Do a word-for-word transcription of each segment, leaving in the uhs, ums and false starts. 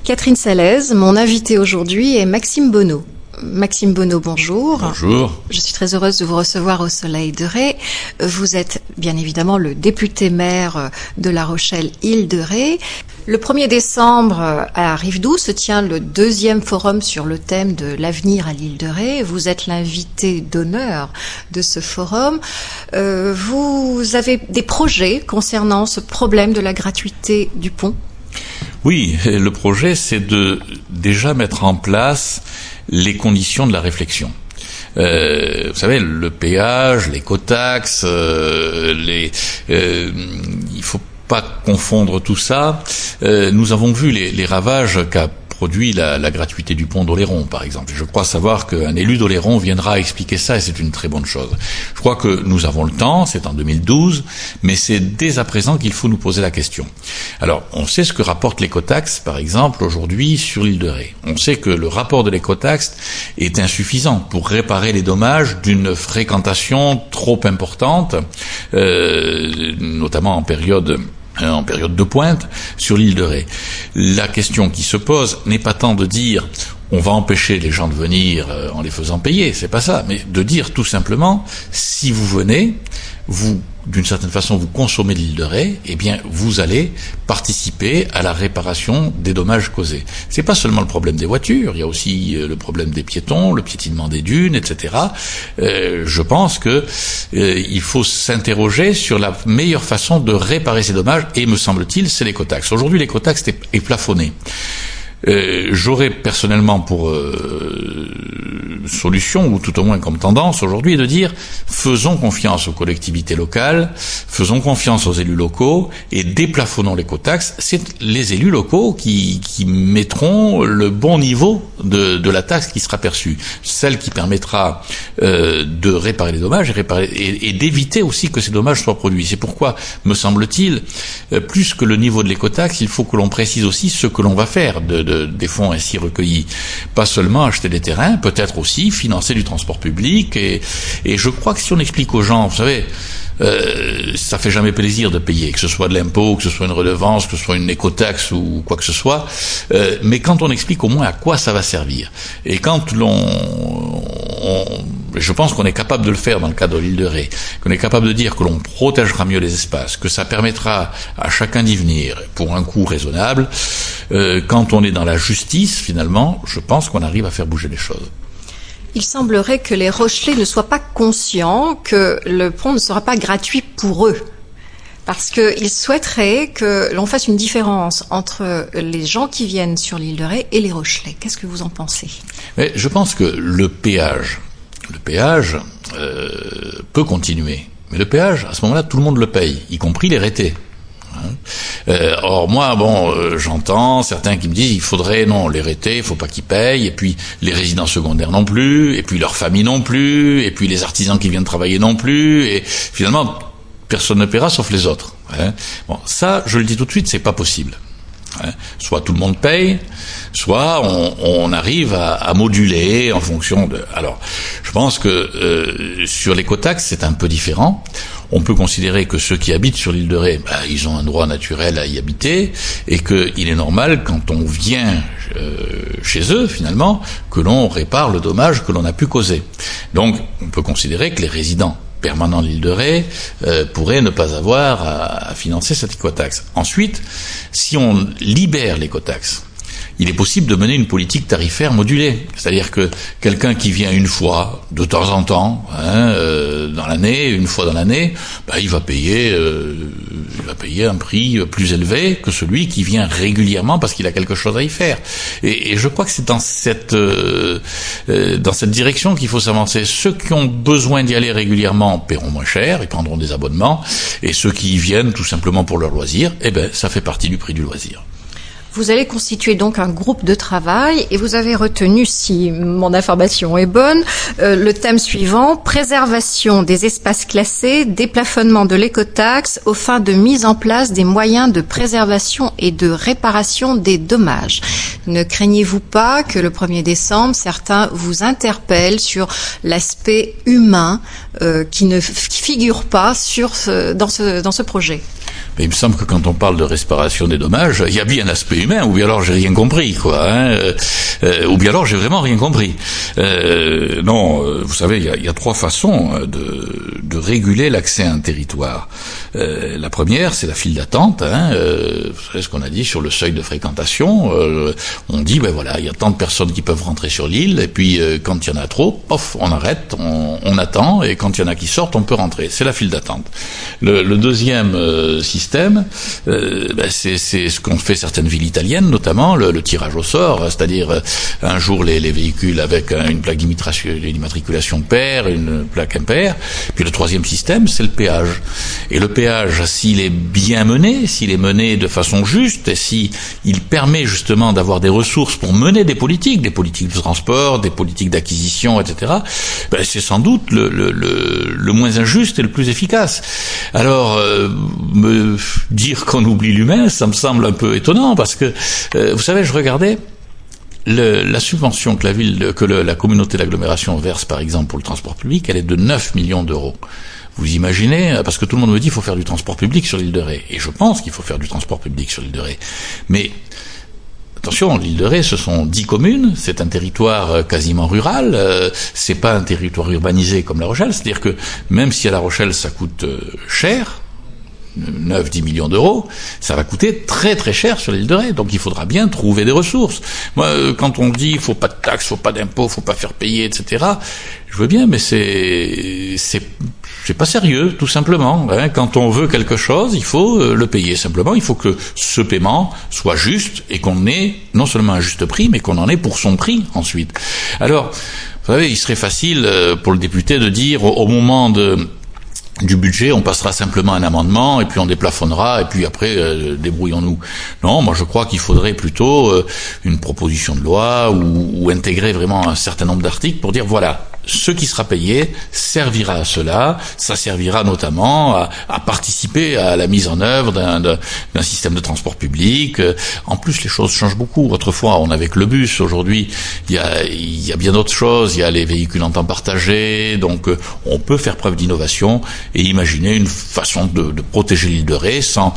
Catherine Salaise, mon invité aujourd'hui est Maxime Bonneau. Maxime Bonneau, bonjour. Bonjour. Je suis très heureuse de vous recevoir au Soleil de Ré. Vous êtes bien évidemment le député maire de La Rochelle-Île de Ré. Le premier décembre, à Rive-Doux, se tient le deuxième forum sur le thème de l'avenir à l'île de Ré. Vous êtes l'invité d'honneur de ce forum. Euh, vous avez des projets concernant ce problème de la gratuité du pont ? Oui, le projet, c'est de déjà mettre en place les conditions de la réflexion. Euh, vous savez, le péage, l'écotaxe, euh, les, euh, il faut pas confondre tout ça. Euh, nous avons vu les, les ravages qu'a produit la, la gratuité du pont d'Oléron, par exemple. Je crois savoir qu'un élu d'Oléron viendra expliquer ça, et c'est une très bonne chose. Je crois que nous avons le temps, c'est en deux mille douze, mais c'est dès à présent qu'il faut nous poser la question. Alors, on sait ce que rapporte l'écotaxe, par exemple, aujourd'hui sur l'île de Ré. On sait que le rapport de l'écotaxe est insuffisant pour réparer les dommages d'une fréquentation trop importante, euh, notamment en période en période de pointe, sur l'île de Ré. La question qui se pose n'est pas tant de dire on va empêcher les gens de venir en les faisant payer, c'est pas ça, mais de dire tout simplement, si vous venez, vous, d'une certaine façon, vous consommez l'île de Ré, eh bien, vous allez participer à la réparation des dommages causés. C'est pas seulement le problème des voitures, il y a aussi le problème des piétons, le piétinement des dunes, et cetera. Euh, je pense que euh, il faut s'interroger sur la meilleure façon de réparer ces dommages, et me semble-t-il, c'est l'écotaxe. Aujourd'hui, l'écotaxe est, est plafonnée. Euh, j'aurais personnellement pour euh, solution, ou tout au moins comme tendance aujourd'hui, de dire faisons confiance aux collectivités locales, faisons confiance aux élus locaux et déplafonnons l'écotaxe. C'est les élus locaux qui, qui mettront le bon niveau de, de la taxe qui sera perçue, celle qui permettra euh, de réparer les dommages et, réparer, et, et d'éviter aussi que ces dommages soient produits. C'est pourquoi, me semble-t-il, euh, plus que le niveau de l'écotaxe, il faut que l'on précise aussi ce que l'on va faire de De, des fonds ainsi recueillis. Pas seulement acheter des terrains, peut-être aussi financer du transport public, et, et je crois que si on explique aux gens, vous savez, euh, ça fait jamais plaisir de payer, que ce soit de l'impôt, que ce soit une redevance, que ce soit une écotaxe ou quoi que ce soit, euh, mais quand on explique au moins à quoi ça va servir, et quand l'on on, je pense qu'on est capable de le faire dans le cadre de l'île de Ré, qu'on est capable de dire que l'on protégera mieux les espaces, que ça permettra à chacun d'y venir pour un coût raisonnable, euh, quand on est dans la justice, finalement, je pense qu'on arrive à faire bouger les choses. Il semblerait que les Rochelais ne soient pas conscients que le pont ne sera pas gratuit pour eux, parce qu'ils souhaiteraient que l'on fasse une différence entre les gens qui viennent sur l'île de Ré et les Rochelais. Qu'est-ce que vous en pensez ? Mais je pense que le péage, le péage euh, peut continuer, mais le péage, à ce moment-là, tout le monde le paye, y compris les Rétais. Euh, or moi, bon, euh, j'entends certains qui me disent il faudrait, non, les Rétés, il faut pas qu'ils payent, et puis les résidents secondaires non plus, et puis leurs familles non plus, et puis les artisans qui viennent travailler non plus, et finalement personne ne paiera sauf les autres. Hein. Bon, ça, je le dis tout de suite, c'est pas possible. Hein. Soit tout le monde paye, soit on, on arrive à, à moduler en fonction de. Alors, je pense que euh, sur l'écotaxe, c'est un peu différent. On peut considérer que ceux qui habitent sur l'île de Ré, bah, ils ont un droit naturel à y habiter, et qu'il est normal, quand on vient euh, chez eux, finalement, que l'on répare le dommage que l'on a pu causer. Donc, on peut considérer que les résidents permanents de l'île de Ré euh, pourraient ne pas avoir à, à financer cette écotaxe. Ensuite, si on libère l'écotaxe, il est possible de mener une politique tarifaire modulée. C'est-à-dire que quelqu'un qui vient une fois, de temps en temps, hein, euh, dans l'année, une fois dans l'année, bah, il va payer, euh, il va payer un prix plus élevé que celui qui vient régulièrement parce qu'il a quelque chose à y faire. Et, et je crois que c'est dans cette, euh, euh, dans cette direction qu'il faut s'avancer. Ceux qui ont besoin d'y aller régulièrement paieront moins cher, ils prendront des abonnements, et ceux qui y viennent tout simplement pour leur loisir, eh ben, ça fait partie du prix du loisir. Vous allez constituer donc un groupe de travail et vous avez retenu, si mon information est bonne, euh, le thème suivant, préservation des espaces classés, déplafonnement de l'écotaxe aux fins de mise en place des moyens de préservation et de réparation des dommages. Ne craignez-vous pas que le premier décembre, certains vous interpellent sur l'aspect humain euh, qui ne f- qui figure pas sur ce, dans, ce, dans ce projet ? Mais il me semble que quand on parle de réparation des dommages, il y a bien un aspect humain, ou bien alors j'ai rien compris, quoi, hein, euh, ou bien alors j'ai vraiment rien compris. Euh, non, euh, vous savez, il y a, il y a trois façons de, de réguler l'accès à un territoire. Euh, la première, c'est la file d'attente, hein, euh, vous savez ce qu'on a dit sur le seuil de fréquentation, euh, on dit, ben voilà, il y a tant de personnes qui peuvent rentrer sur l'île, et puis euh, quand il y en a trop, pof, on arrête, on, on attend, et quand il y en a qui sortent, on peut rentrer. C'est la file d'attente. Le, le deuxième euh, système, euh, ben c'est, c'est ce qu'ont fait certaines villes italiennes, notamment le, le tirage au sort, c'est-à-dire euh, un jour les, les véhicules avec euh, une plaque d'immatriculation paire, une plaque impaire, puis le troisième système, c'est le péage. Et le péage, s'il est bien mené, s'il est mené de façon juste, et si il permet justement d'avoir des ressources pour mener des politiques, des politiques de transport, des politiques d'acquisition, et cetera, ben c'est sans doute le, le, le, le moins injuste et le plus efficace. Alors, euh, me dire qu'on oublie l'humain, ça me semble un peu étonnant, parce que, euh, vous savez, je regardais le, la subvention que la ville, que le, la communauté d'agglomération verse, par exemple, pour le transport public, elle est de neuf millions d'euros. Vous imaginez, parce que tout le monde me dit qu'il faut faire du transport public sur l'île de Ré, et je pense qu'il faut faire du transport public sur l'île de Ré, mais attention, l'île de Ré, ce sont dix communes, c'est un territoire quasiment rural, euh, c'est pas un territoire urbanisé comme La Rochelle, c'est-à-dire que même si à La Rochelle ça coûte euh, cher, neuf à dix millions d'euros, ça va coûter très très cher sur l'île de Ré, donc il faudra bien trouver des ressources. Moi, euh, quand on dit faut pas de taxes, faut pas d'impôts, faut pas faire payer, et cetera, je veux bien, mais c'est c'est c'est pas sérieux, tout simplement. Hein. Quand on veut quelque chose, il faut euh, le payer. Simplement, il faut que ce paiement soit juste et qu'on ait non seulement un juste prix, mais qu'on en ait pour son prix ensuite. Alors, vous savez, il serait facile euh, pour le député de dire au, au moment de du budget, on passera simplement un amendement et puis on déplafonnera et puis après euh, débrouillons-nous. Non, moi je crois qu'il faudrait plutôt euh, une proposition de loi ou, ou intégrer vraiment un certain nombre d'articles pour dire voilà, ce qui sera payé servira à cela, ça servira notamment à, à participer à la mise en œuvre d'un, d'un, d'un système de transport public. En plus, les choses changent beaucoup. Autrefois, on avait que le bus. Aujourd'hui, il y a, il y a bien d'autres choses. Il y a les véhicules en temps partagé. Donc, on peut faire preuve d'innovation et imaginer une façon de, de protéger l'île de Ré sans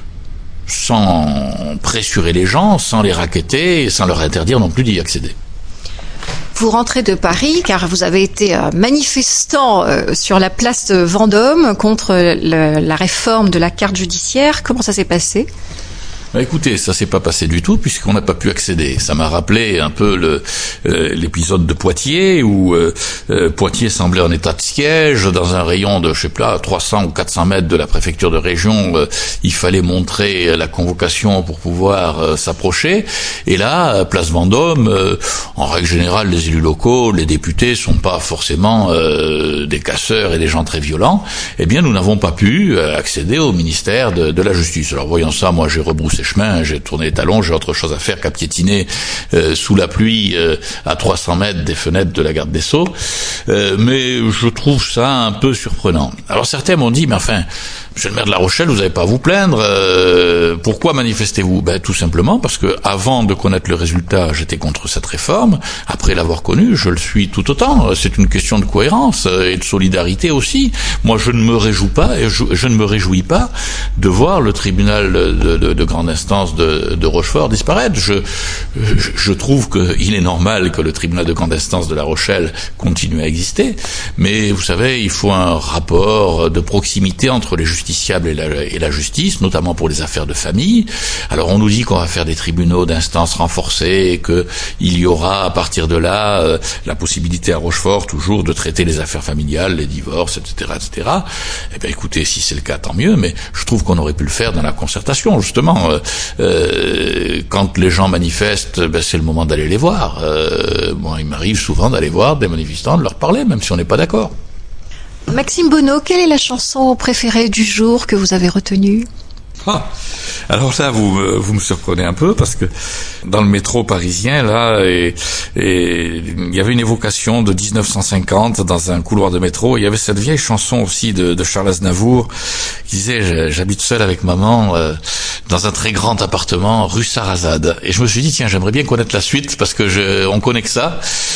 sans pressurer les gens, sans les racketter et sans leur interdire non plus d'y accéder. Vous rentrez de Paris car vous avez été manifestant sur la place Vendôme contre le, la réforme de la carte judiciaire. Comment ça s'est passé ? Bah écoutez, ça s'est pas passé du tout puisqu'on n'a pas pu accéder. Ça m'a rappelé un peu le, euh, l'épisode de Poitiers où euh, euh, Poitiers semblait en état de siège dans un rayon de, je sais pas, trois cents ou quatre cents mètres de la préfecture de région. Euh, il fallait montrer la convocation pour pouvoir euh, s'approcher. Et là, place Vendôme, euh, en règle générale, les élus locaux, les députés sont pas forcément euh, des casseurs et des gens très violents. Eh bien, nous n'avons pas pu accéder au ministère de, de la Justice. Alors voyant ça, moi j'ai rebroussé chemin, j'ai tourné les talons, j'ai autre chose à faire qu'à piétiner euh, sous la pluie euh, à trois cents mètres des fenêtres de la garde des Sceaux, euh, mais je trouve ça un peu surprenant. Alors certains m'ont dit, mais enfin, monsieur le maire de La Rochelle, vous n'avez pas à vous plaindre, euh, pourquoi manifestez-vous ? Ben tout simplement parce que avant de connaître le résultat, j'étais contre cette réforme, après l'avoir connue, je le suis tout autant, c'est une question de cohérence et de solidarité aussi. Moi je ne me réjouis pas, et je, je ne me réjouis pas de voir le tribunal de, de, de grande instance de, de Rochefort disparaître. Je, je, je trouve qu'il est normal que le tribunal de grande instance de La Rochelle continue à exister, mais vous savez, il faut un rapport de proximité entre les justiciables et la, et la justice, notamment pour les affaires de famille. Alors on nous dit qu'on va faire des tribunaux d'instance renforcés et que il y aura à partir de là euh, la possibilité à Rochefort toujours de traiter les affaires familiales, les divorces, et cetera, et cetera. Eh bien écoutez, si c'est le cas, tant mieux, mais je trouve qu'on aurait pu le faire dans la concertation, justement. Euh, Euh, quand les gens manifestent, ben c'est le moment d'aller les voir. Euh, bon, il m'arrive souvent d'aller voir des manifestants, de leur parler, même si on n'est pas d'accord. Maxime Bonneau, quelle est la chanson préférée du jour que vous avez retenue ? Ah, alors là, vous, vous me surprenez un peu parce que dans le métro parisien, là, et, et il y avait une évocation de dix-neuf cent cinquante dans un couloir de métro. Il y avait cette vieille chanson aussi de, de Charles Aznavour qui disait « J'habite seul avec maman euh, dans un très grand appartement rue Sarrazade ». Et je me suis dit « Tiens, j'aimerais bien connaître la suite parce que je, on connaît que ça. »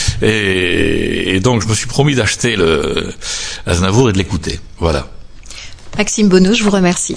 Et, et donc, je me suis promis d'acheter le Aznavour et de l'écouter. Voilà. Maxime Bonneau, je vous remercie.